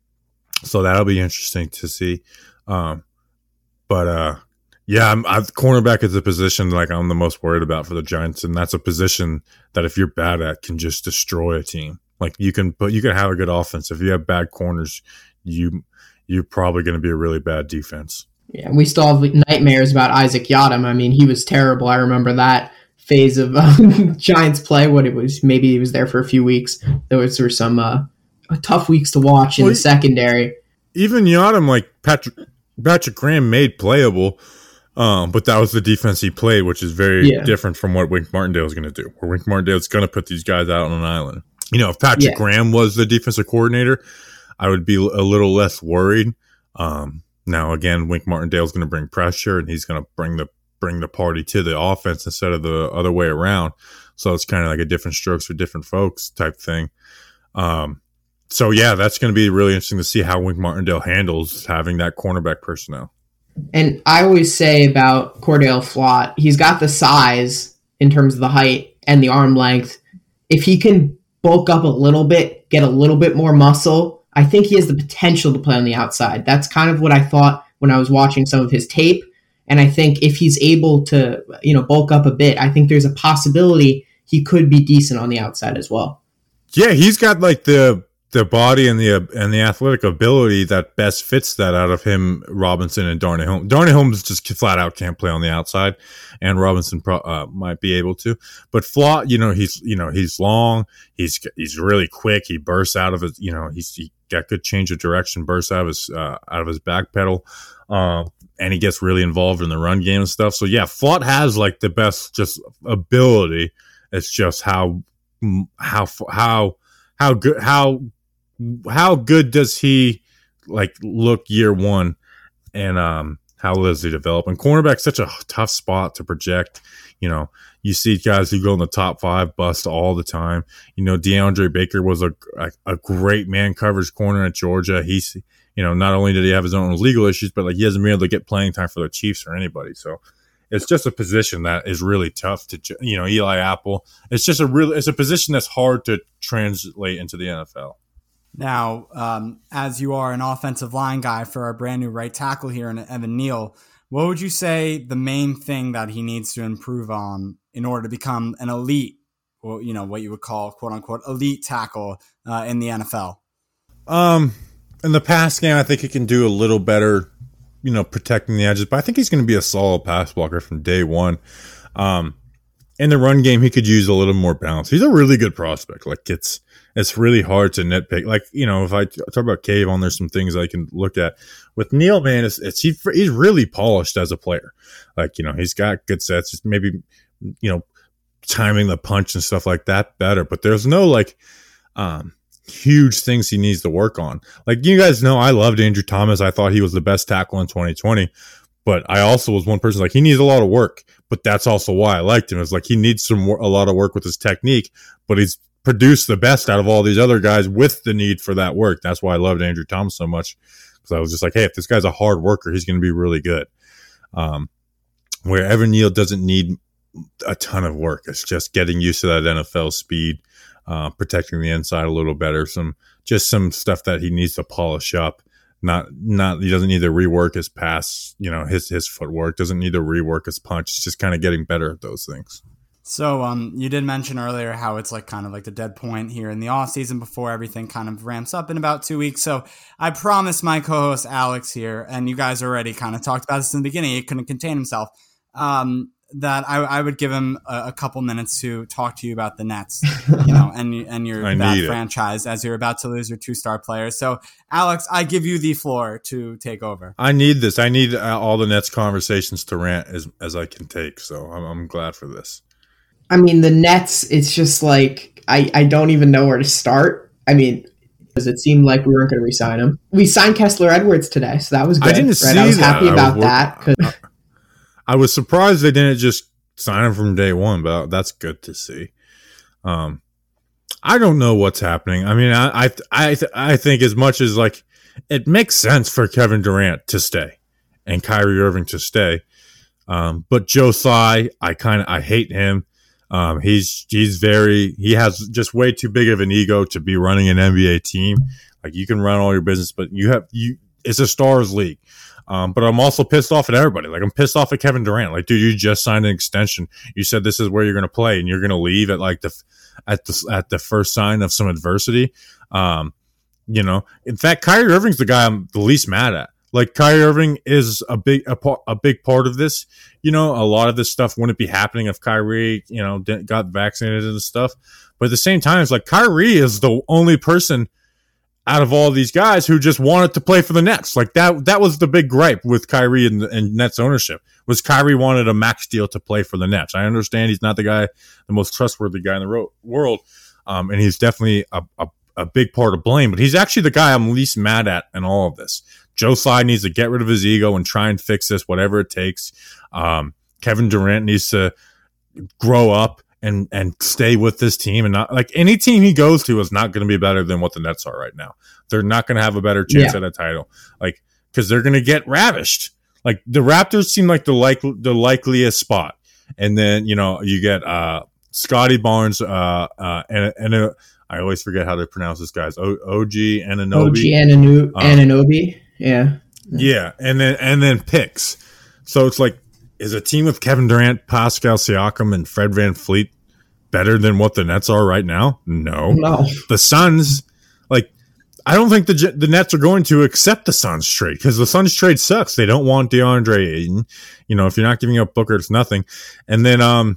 so that'll be interesting to see. Um, but, uh, yeah, I'm, I, cornerback is a position like I'm the most worried about for the Giants, and that's a position that if you're bad at can just destroy a team. Like, you can, but you can have a good offense. If you have bad corners, you you're probably going to be a really bad defense. Yeah, we still have nightmares about Isaac Yiadom. I mean, he was terrible. I remember that phase of um, Giants play. What it was, maybe he was there for a few weeks. There was, there were some uh, tough weeks to watch in well, the secondary. Even Yiadom, like Patrick Patrick Graham, made playable. Um, but that was the defense he played, which is very yeah. different from what Wink Martindale is going to do. Where Wink Martindale is going to put these guys out on an island. You know, if Patrick yeah. Graham was the defensive coordinator, I would be a little less worried. Um, now, again, Wink Martindale is going to bring pressure, and he's going to bring the bring the party to the offense instead of the other way around. So it's kind of like a different strokes for different folks type thing. Um, so, yeah, that's going to be really interesting to see how Wink Martindale handles having that cornerback personnel. And I always say about Cordale Flott, he's got the size in terms of the height and the arm length. If he can bulk up a little bit, get a little bit more muscle, I think he has the potential to play on the outside. That's kind of what I thought when I was watching some of his tape. And I think if he's able to, you know, bulk up a bit, I think there's a possibility he could be decent on the outside as well. Yeah, he's got like the the body and the and the athletic ability that best fits that out of him, Robinson and Darnay Holmes. Darnay Holmes just flat out can't play on the outside, and Robinson pro, uh, might be able to. But Flott, you know, he's you know he's long, he's he's really quick. He bursts out of his, you know, he's he got good change of direction, bursts out of his uh, out of his back pedal, uh, and he gets really involved in the run game and stuff. So yeah, Flott has like the best just ability. It's just how how how how good how how good does he like look year one, and um how does he develop? And cornerback's such a tough spot to project. You know, you see guys who go in the top five bust all the time. You know, DeAndre Baker was a a, a great man coverage corner at Georgia. He's, you know, not only did he have his own legal issues, but like he hasn't been able to get playing time for the Chiefs or anybody. So it's just a position that is really tough to, you know, Eli Apple. It's just a real, it's a position that's hard to translate into the N F L. Now, um, as you are an offensive line guy for our brand new right tackle here in Evan Neal, what would you say the main thing that he needs to improve on in order to become an elite, or, you know, what you would call quote unquote elite tackle uh, in the N F L? Um, in the pass game, I think he can do a little better, you know, protecting the edges, but I think he's going to be a solid pass blocker from day one. Um, in the run game, he could use a little more balance. He's a really good prospect. Like it's, it's really hard to nitpick. Like, you know, if I talk about Cave on, there's some things I can look at with Neal, man. It's, it's, he, he's really polished as a player. Like, you know, he's got good sets, maybe, you know, timing the punch and stuff like that better, but there's no like, um, huge things he needs to work on. Like, you guys know, I loved Andrew Thomas. I thought he was the best tackle in twenty twenty, but I also was one person like he needs a lot of work, but that's also why I liked him. It's like he needs some a lot of work with his technique, but he's produce the best out of all these other guys with the need for that work. That's why I loved Andrew Thomas so much, because I was just like, hey, if this guy's a hard worker, he's going to be really good. Um, where Evan Neal doesn't need a ton of work. It's just getting used to that N F L speed, uh, protecting the inside a little better, some just some stuff that he needs to polish up. Not, not, he doesn't need to rework his pass, you know, his, his footwork, doesn't need to rework his punch. It's just kind of getting better at those things. So, um, you did mention earlier how it's like kind of like the dead point here in the off season before everything kind of ramps up in about two weeks. So I promised my co-host Alex here, and you guys already kind of talked about this in the beginning. He couldn't contain himself. Um, that I, I would give him a, a couple minutes to talk to you about the Nets, you know, and and your I that need it. franchise as you're about to lose your two star players. So, Alex, I give you the floor to take over. I need this. I need uh, all the Nets conversations to rant as as I can take. So I'm, I'm glad for this. I mean, the Nets, it's just like, I, I don't even know where to start. I mean, because it seemed like we weren't going to re-sign him. We signed Kessler Edwards today, so that was good. I didn't right? see I was that. happy I about was that. 'Cause I was surprised they didn't just sign him from day one, but that's good to see. Um, I don't know what's happening. I mean, I I I, th- I think as much as like it makes sense for Kevin Durant to stay and Kyrie Irving to stay, um, but Joe Tsai, I kind of I hate him. Um, he's he's very he has just way too big of an ego to be running an N B A team. Like, you can run all your business, but you have you it's a stars league. Um, but I'm also pissed off at everybody. Like, I'm pissed off at Kevin Durant. Like, dude, you just signed an extension. You said this is where you're going to play, and you're going to leave at like the at the at the first sign of some adversity. Um, you know, in fact, Kyrie Irving's the guy I'm the least mad at. Like, Kyrie Irving is a big a, a big part of this. You know, a lot of this stuff wouldn't be happening if Kyrie, you know, didn't, got vaccinated and stuff. But at the same time, it's like Kyrie is the only person out of all these guys who just wanted to play for the Nets. Like, that that was the big gripe with Kyrie and, and Nets ownership, was Kyrie wanted a max deal to play for the Nets. I understand he's not the guy, the most trustworthy guy in the ro- world, um, and he's definitely a, a, a big part of blame, but he's actually the guy I'm least mad at in all of this. Joe Tsai needs to get rid of his ego and try and fix this, whatever it takes. Um, Kevin Durant needs to grow up and and stay with this team, and not like any team he goes to is not going to be better than what the Nets are right now. They're not going to have a better chance Yeah. at a title, like, because they're going to get ravished. Like, the Raptors seem like the like the likeliest spot, and then you know you get uh, Scotty Barnes, uh, uh, and and uh, I always forget how to pronounce this guy's o- O G Anunoby. O G Ananu- Um, Anunoby. Yeah. Yeah, and then and then picks. So it's like, is a team with Kevin Durant, Pascal Siakam, and Fred VanVleet better than what the Nets are right now? No. No. The Suns, like, I don't think the J- the Nets are going to accept the Suns trade, because the Suns trade sucks. They don't want DeAndre Ayton. You know, if you're not giving up Booker, it's nothing. And then um,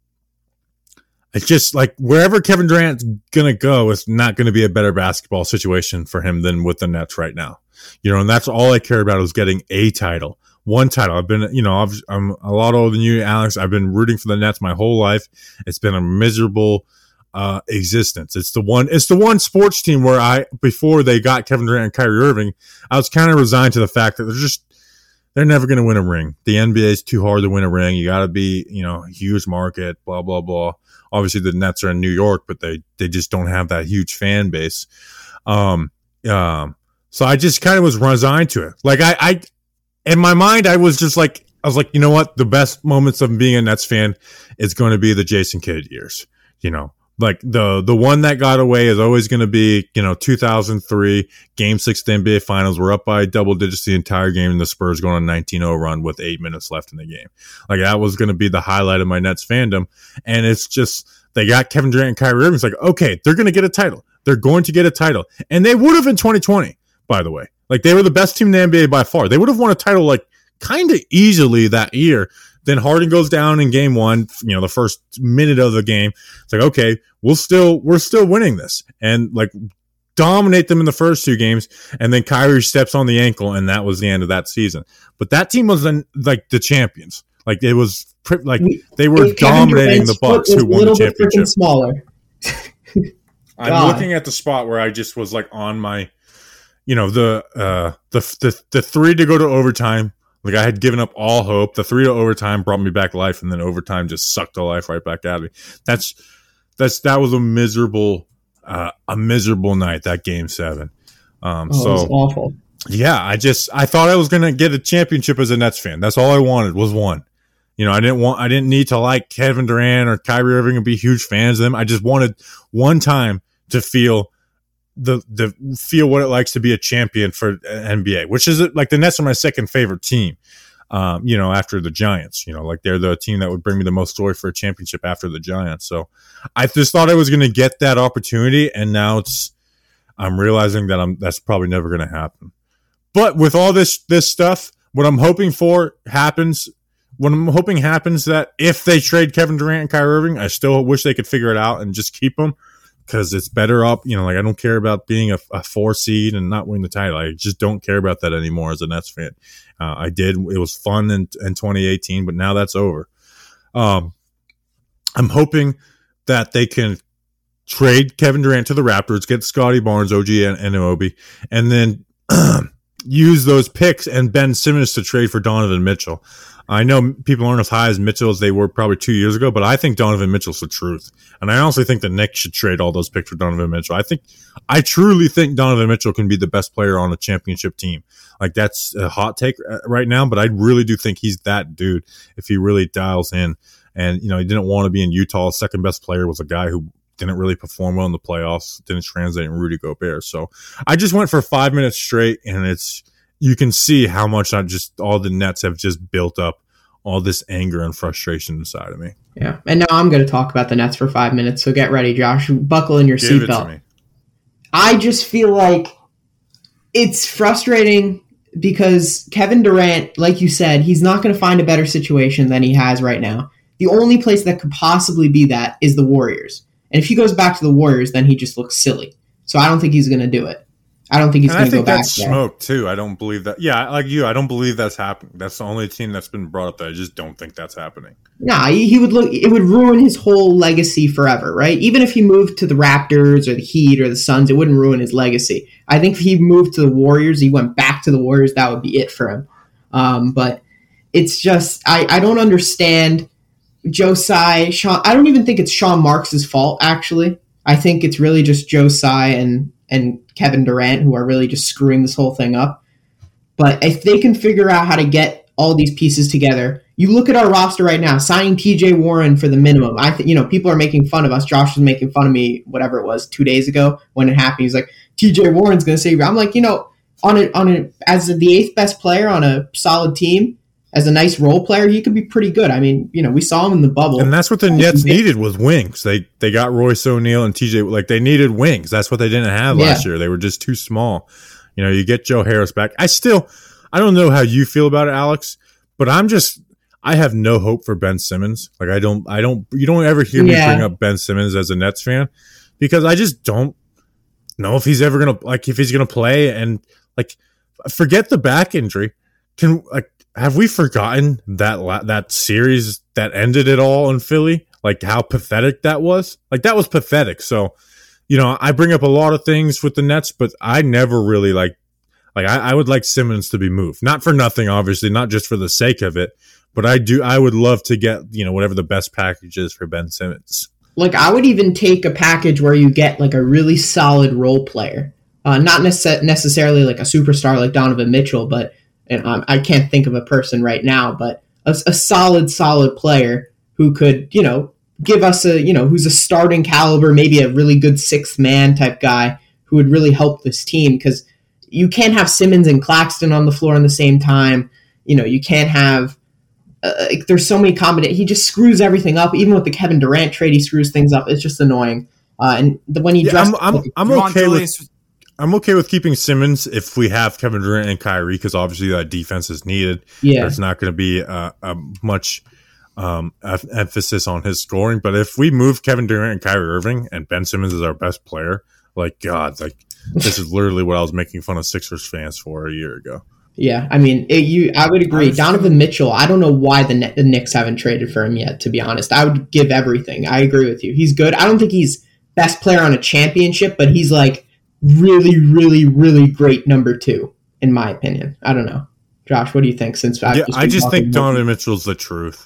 it's just like wherever Kevin Durant's gonna go, it's not going to be a better basketball situation for him than with the Nets right now. You know, and that's all I care about, is getting a title. One title. I've been, you know, I've, I'm a lot older than you, Alex. I've been rooting for the Nets my whole life. It's been a miserable uh, existence. It's the one, it's the one sports team where I, before they got Kevin Durant and Kyrie Irving, I was kind of resigned to the fact that they're just, they're never going to win a ring. The N B A is too hard to win a ring. You got to be, you know, huge market, blah, blah, blah. Obviously the Nets are in New York, but they, they just don't have that huge fan base. Um, um, so I just kind of was resigned to it. Like I, I, in my mind, I was just like, I was like, you know what? The best moments of being a Nets fan is going to be the Jason Kidd years. You know, like the the one that got away is always going to be, you know, two thousand three, Game Six of the N B A Finals. We're up by double digits the entire game, and the Spurs going on a nineteen oh run with eight minutes left in the game. Like, that was going to be the highlight of my Nets fandom. And it's just, they got Kevin Durant and Kyrie Irving. It's like, okay, they're going to get a title. They're going to get a title, and they would have in twenty twenty. By the way, like, they were the best team in the N B A by far. They would have won a title like kind of easily that year. Then Harden goes down in game one, you know, the first minute of the game. It's like, okay, we'll still, we're still winning this, and like dominate them in the first two games. And then Kyrie steps on the ankle, and that was the end of that season. But that team was then like the champions. Like, it was pre- like they were dominating the Bucks, who won the championship. Smaller. I'm God. looking at the spot where I just was like on my, you know, the uh the the the three to go to overtime. Like, I had given up all hope. The three to overtime brought me back life, and then overtime just sucked the life right back out of me. That's that's that was a miserable, uh, a miserable night. That game seven. Um, oh, so it was awful. Yeah, I just I thought I was gonna get a championship as a Nets fan. That's all I wanted was one. You know, I didn't want I didn't need to like Kevin Durant or Kyrie Irving and be huge fans of them. I just wanted one time to feel the the feel what it likes to be a champion for N B A, which is like the Nets are my second favorite team. Um, you know, after the Giants, you know, like they're the team that would bring me the most joy for a championship after the Giants. So I just thought I was going to get that opportunity, and now it's I'm realizing that I'm that's probably never going to happen. But with all this this stuff, what I'm hoping for happens. What I'm hoping happens that if they trade Kevin Durant and Kyrie Irving, I still wish they could figure it out and just keep them because it's better up. You know, like I don't care about being a, a four seed and not winning the title. I just don't care about that anymore as a Nets fan. Uh, I did. It was fun in, in twenty eighteen, but now that's over. Um, I'm hoping that they can trade Kevin Durant to the Raptors, get Scotty Barnes, O G Anunoby, and then use those picks and Ben Simmons to trade for Donovan Mitchell. I know people aren't as high as Mitchell as they were probably two years ago, but I think Donovan Mitchell's the truth. And I honestly think the Knicks should trade all those picks for Donovan Mitchell. I think, I truly think Donovan Mitchell can be the best player on a championship team. Like that's a hot take right now, but I really do think he's that dude if he really dials in. And, you know, he didn't want to be in Utah. His second best player was a guy who didn't really perform well in the playoffs, didn't translate in Rudy Gobert. So I just went for five minutes straight, and it's, you can see how much I just, all the Nets have just built up all this anger and frustration inside of me. Yeah. And now I'm going to talk about the Nets for five minutes. So get ready, Josh. Buckle in your Give it to seatbelt. me. I just feel like it's frustrating because Kevin Durant, like you said, he's not going to find a better situation than he has right now. The only place that could possibly be that is the Warriors. And if he goes back to the Warriors, then he just looks silly. So I don't think he's going to do it. I don't think he's going to go back. I think that's smoke too. I don't believe that. Yeah, like you, I don't believe that's happening. That's the only team that's been brought up that I just don't think that's happening. Nah, he would look. It would ruin his whole legacy forever, right? Even if he moved to the Raptors or the Heat or the Suns, it wouldn't ruin his legacy. I think if he moved to the Warriors, he went back to the Warriors, that would be it for him. Um, but it's just, I, I don't understand Joe Tsai. Sean, I don't even think it's Sean Marks' fault, actually. I think it's really just Joe Tsai and and Kevin Durant who are really just screwing this whole thing up. But if they can figure out how to get all these pieces together, you look at our roster right now, signing T J Warren for the minimum. I think, you know, people are making fun of us. Josh was making fun of me, whatever it was, two days ago when it happened. He's like, T J Warren's going to save you. I'm like, you know, on a, on a, as the eighth best player on a solid team, as a nice role player, he could be pretty good. I mean, you know, we saw him in the bubble. And that's what the Nets needed was wings. They they got Royce O'Neal and T J. Like, they needed wings. That's what they didn't have Yeah. last year. They were just too small. You know, you get Joe Harris back. I still, I don't know how you feel about it, Alex, but I'm just, I have no hope for Ben Simmons. Like, I don't, I don't, you don't ever hear me Yeah. bring up Ben Simmons as a Nets fan because I just don't know if he's ever going to, like, if he's going to play. And, like, forget the back injury. Can, like, have we forgotten that la- that series that ended it all in Philly? Like how pathetic that was? Like that was pathetic. So, you know, I bring up a lot of things with the Nets, but I never really like, like I, I would like Simmons to be moved. Not for nothing, obviously, not just for the sake of it, but I do, I would love to get, you know, whatever the best package is for Ben Simmons. Like, I would even take a package where you get like a really solid role player. Uh, not nece- necessarily like a superstar like Donovan Mitchell, but and um, I can't think of a person right now, but a, a solid, solid player who could, you know, give us a, you know, who's a starting caliber, maybe a really good sixth man type guy who would really help this team. Because you can't have Simmons and Claxton on the floor at the same time. You know, you can't have, uh, like, there's so many combinations. He just screws everything up. Even with the Kevin Durant trade, he screws things up. It's just annoying. Uh, and the, when he Yeah, dressed, I'm, I'm, like, I'm You want okay with. Julius- I'm okay with keeping Simmons if we have Kevin Durant and Kyrie because obviously that defense is needed. Yeah. There's not going to be uh, a much um, f- emphasis on his scoring. But if we move Kevin Durant and Kyrie Irving and Ben Simmons is our best player, like, God, like this is literally what I was making fun of Sixers fans for a year ago. Yeah, I mean, it, you. I would agree. I was- Donovan Mitchell, I don't know why the, Net, the Knicks haven't traded for him yet, to be honest. I would give everything. I agree with you. He's good. I don't think he's best player on a championship, but he's like really, really, really great number two, in my opinion. I don't know. Josh, what do you think? Since I've Yeah, just I been just talking think about- Donovan Mitchell's the truth.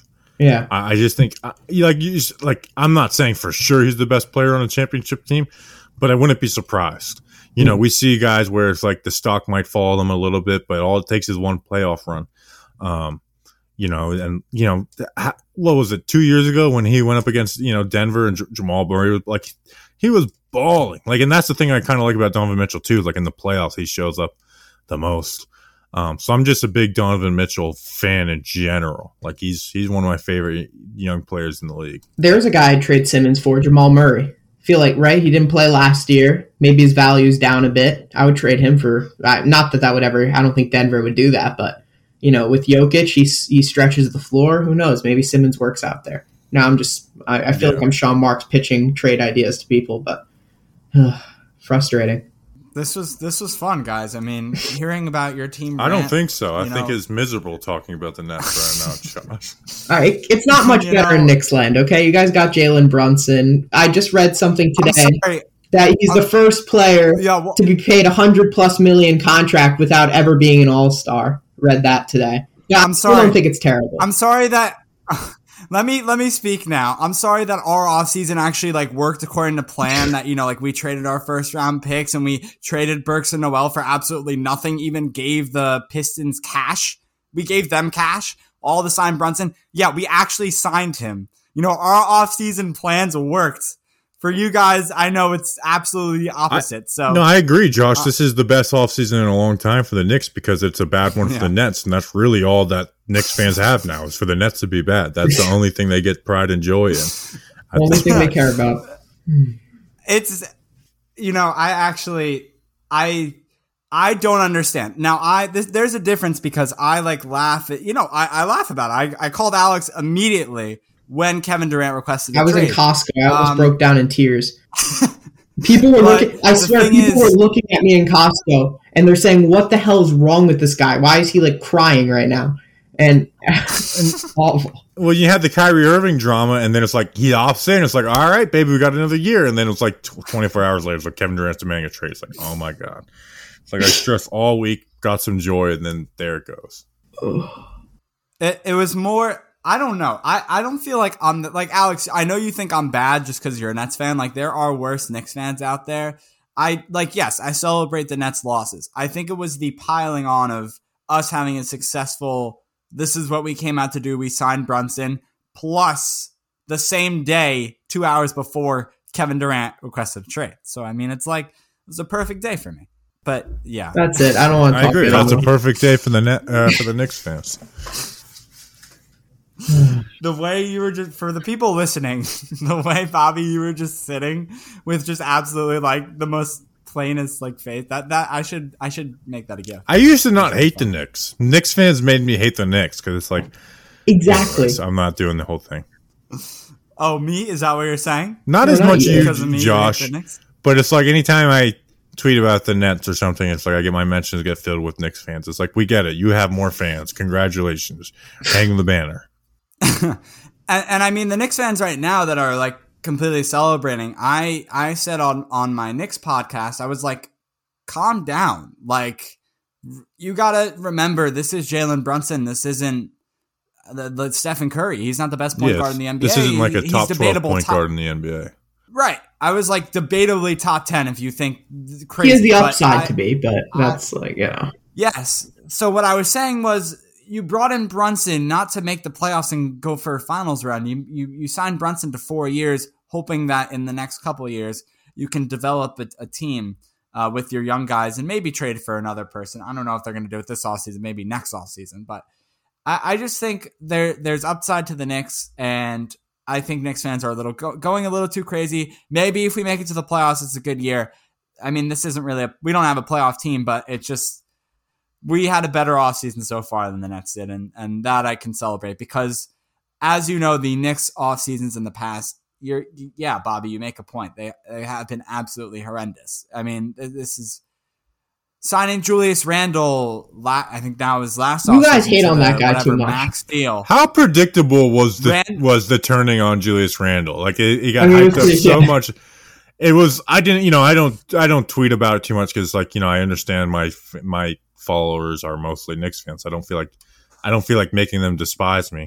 Yeah. I, I just think, I, like, you just, like, I'm not saying for sure he's the best player on a championship team, but I wouldn't be surprised. You know, we see guys where it's like the stock might fall them a little bit, but all it takes is one playoff run. Um, you know, and, you know, what was it, two years ago when he went up against, you know, Denver and J- Jamal Murray, like, he was balling. Like, and that's the thing I kind of like about Donovan Mitchell, too. Like, in the playoffs, he shows up the most. Um, so I'm just a big Donovan Mitchell fan in general. Like, he's he's one of my favorite young players in the league. There's a guy I'd trade Simmons for, Jamal Murray. Feel like, right, he didn't play last year. Maybe his value's down a bit. I would trade him for, not that that would ever, I don't think Denver would do that, but, you know, with Jokic, he, he stretches the floor. Who knows? Maybe Simmons works out there. Now I'm just, I, I feel yeah. like I'm Sean Marks pitching trade ideas to people, but uh, frustrating. This was this was fun, guys. I mean, hearing about your team. I don't rant, think so. I know, think it's miserable talking about the Nets right now, Josh. All right, it's not much better know, in Knicks land, okay? You guys got Jalen Brunson. I just read something today that he's I'm, the first player yeah, well, to be paid a hundred plus million contract without ever being an All Star. Read that today. Yeah, I'm sorry. I don't think it's terrible. I'm sorry that. Let me let me speak now. I'm sorry that our offseason actually like worked according to plan, that, you know, like we traded our first round picks and we traded Burks and Noel for absolutely nothing, even gave the Pistons cash. We gave them cash, all to sign Brunson. Yeah, we actually signed him. You know, our offseason plans worked. For you guys, I know it's absolutely opposite. I, So no, I agree, Josh. Uh, this is the best offseason in a long time for the Knicks because it's a bad one for yeah. the Nets, and that's really all that Knicks fans have now is for the Nets to be bad. That's the only thing they get pride and joy in. The only thing they care about. It's, you know, I actually, I, I don't understand. Now, I this, there's a difference because I like laugh at, you know, I, I laugh about it. I, I called Alex immediately when Kevin Durant requested a I was trade. in Costco. I almost um, broke down in tears. People were looking. I swear, people is, were looking at me in Costco, and they're saying, "What the hell is wrong with this guy? Why is he like crying right now?" And, and awful. Well, you had the Kyrie Irving drama, and then it's like he opts in. It's like, all right, baby, we got another year, and then it's like twenty-four hours later, it's like Kevin Durant's demanding a trade. It's like, oh my god, it's like I stressed all week, got some joy, and then there it goes. It, it was more. I don't know. I, I don't feel like I'm the, like Alex. I know you think I'm bad just because you're a Nets fan. Like there are worse Knicks fans out there. I like yes, I celebrate the Nets losses. I think it was the piling on of us having a successful. This is what we came out to do. We signed Brunson plus the same day, two hours before Kevin Durant requested a trade. So I mean, it's like it was a perfect day for me. But yeah, that's it. I don't want to. I agree. That's a perfect day for the net uh, for the Knicks fans. The way you were just, for the people listening, the way, Bobby, you were just sitting with just absolutely like the most plainest like face. That that I should I should make that a gift. I used to not hate the Knicks. Knicks fans made me hate the Knicks because it's like exactly. So I'm not doing the whole thing. Oh, me? Is that what you're saying? Not no, as not much you. you, me, Josh. But it's like anytime I tweet about the Nets or something, it's like I get my mentions get filled with Knicks fans. It's like we get it. You have more fans. Congratulations. Hang the banner. and, and I mean, the Knicks fans right now that are like completely celebrating, I, I said on, on my Knicks podcast, I was like, calm down. Like, you got to remember, this is Jalen Brunson. This isn't the, the Stephen Curry. He's not the best point yes, guard in the N B A. This isn't like a He's top twelve point top, guard in the N B A. Right. I was like debatably top ten if you think crazy. He has the upside I, to be, but that's I, like, you know. Yes. So what I was saying was, you brought in Brunson not to make the playoffs and go for a finals run. You you you signed Brunson to four years, hoping that in the next couple of years you can develop a, a team uh, with your young guys and maybe trade for another person. I don't know if they're going to do it this offseason, maybe next offseason. But I, I just think there there's upside to the Knicks, and I think Knicks fans are a little go, going a little too crazy. Maybe if we make it to the playoffs, it's a good year. I mean, this isn't really a, we don't have a playoff team, but it's just, we had a better offseason so far than the Nets did, and, and that I can celebrate because, as you know, the Knicks offseasons in the past, you're yeah, Bobby, you make a point. They they have been absolutely horrendous. I mean, this is signing Julius Randle. La- I think that was last. You guys hate on that guy too much. Max deal. How predictable was the Rand- was the turning on Julius Randle? Like it, it got I mean, hyped up so yeah. much. It was. I didn't. You know. I don't. I don't tweet about it too much because, like, you know, I understand my my. followers are mostly Knicks fans. I don't feel like I don't feel like making them despise me.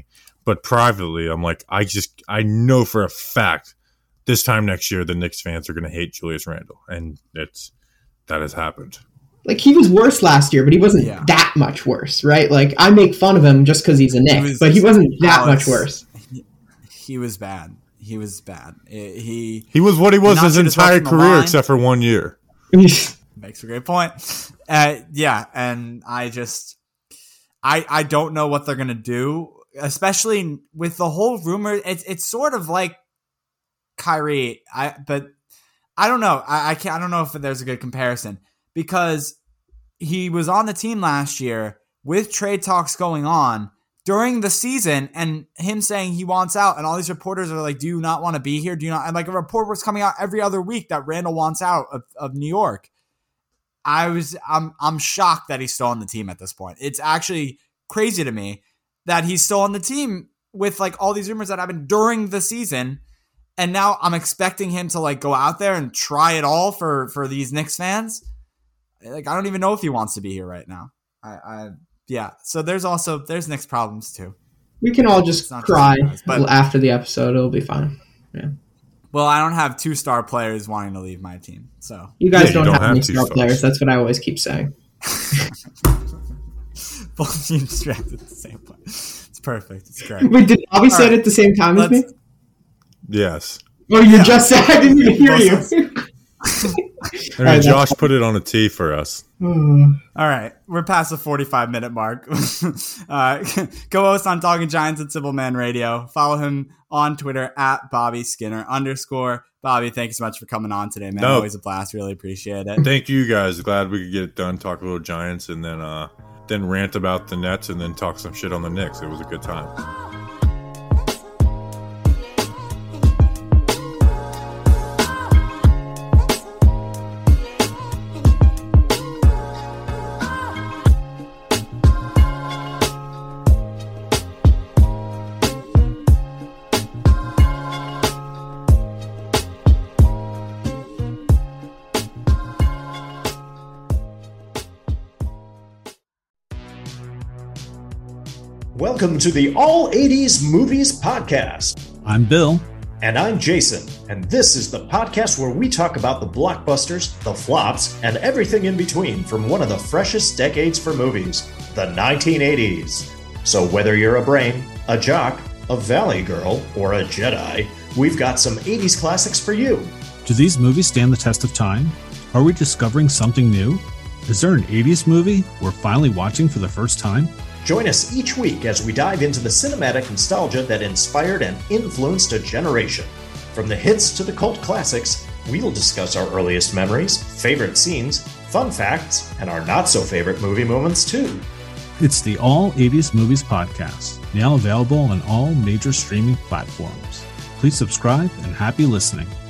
but privately, I'm like, I just, I know for a fact this time next year, the Knicks fans are going to hate Julius Randle. And it's, that has happened. Like, he was worse last year, but he wasn't yeah. that much worse, right? Like, I make fun of him just because he's a Knick, he was, but he wasn't that Alex, much worse. He, he was bad. He was bad. It, he he was what he was his entire career, except for one year. Makes a great point. Uh, yeah, and I just, I I don't know what they're gonna do, especially with the whole rumor. It's it's sort of like Kyrie. I but I don't know. I, I can't. I don't know if there's a good comparison because he was on the team last year with trade talks going on during the season, and him saying he wants out, and all these reporters are like, "Do you not want to be here? Do you not?" And like a report was coming out every other week that Randle wants out of, of New York. I was, I'm, I'm shocked that he's still on the team at this point. It's actually crazy to me that he's still on the team with like all these rumors that happened during the season, and now I'm expecting him to like go out there and try it all for for these Knicks fans. Like, I don't even know if he wants to be here right now. I, I yeah. So there's also there's Knicks problems too. We can all just cry just guys, but, after the episode. It'll be fine. Yeah. Well, I don't have two star players wanting to leave my team, so you guys yeah, don't, you don't have, have any two star stars. players. That's what I always keep saying. Both teams drafted the same player. It's perfect. It's great. Wait, did Bobby say right. it at the same time as me? Yes. Oh, you Yeah. just said I didn't even hear you. I mean, right, Josh put it on a tee for us. All right, we're past the forty-five minute mark. uh, co-host on Talking Giants at Simple Man Radio. Follow him on Twitter at Bobby Skinner underscore. Bobby, thank you so much for coming on today, man. No. Always a blast. Really appreciate it. Thank you guys. Glad we could get it done. Talk a little Giants and then uh, then rant about the Nets and then talk some shit on the Knicks. It was a good time. Welcome to the All eighties Movies Podcast. I'm Bill. And I'm Jason. And this is the podcast where we talk about the blockbusters, the flops, and everything in between from one of the freshest decades for movies, the nineteen eighties. So whether you're a brain, a jock, a valley girl, or a Jedi, we've got some eighties classics for you. Do these movies stand the test of time? Are we discovering something new? Is there an eighties movie we're finally watching for the first time? Join us each week as we dive into the cinematic nostalgia that inspired and influenced a generation. From the hits to the cult classics, we'll discuss our earliest memories, favorite scenes, fun facts, and our not-so-favorite movie moments, too. It's the All eighties Movies Podcast, now available on all major streaming platforms. Please subscribe and happy listening.